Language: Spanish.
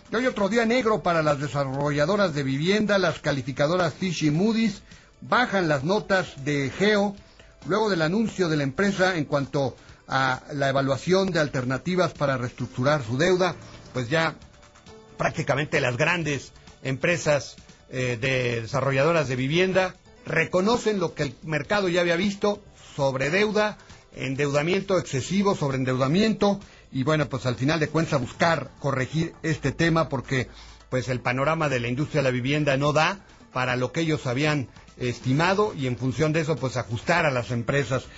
Y hoy otro día negro para las desarrolladoras de vivienda. Las calificadoras Fitch y Moody's bajan las notas de Geo luego del anuncio de la empresa en cuanto a la evaluación de alternativas para reestructurar su deuda. Pues ya prácticamente las grandes empresas de desarrolladoras de vivienda reconocen lo que el mercado ya había visto: sobredeuda, endeudamiento excesivo, sobreendeudamiento, y bueno, pues al final de cuentas buscar corregir este tema, porque pues el panorama de la industria de la vivienda no da para lo que ellos habían estimado, y en función de eso pues ajustar a las empresas.